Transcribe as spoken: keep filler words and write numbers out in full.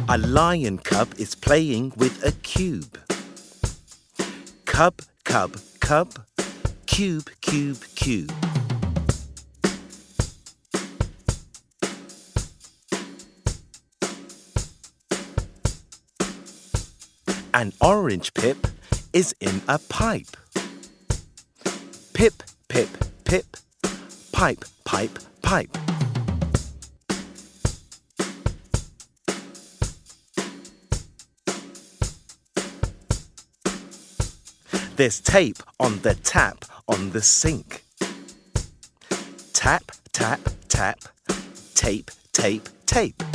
A lion cub is playing with a cube. Cub, cub, cub, cube, cube, cube. An orange pip is in a pipe. Pip, pip, pip, pipe, pipe, pipe. There's tape on the tap on the sink. Tap, tap, tap, tape, tape, tape.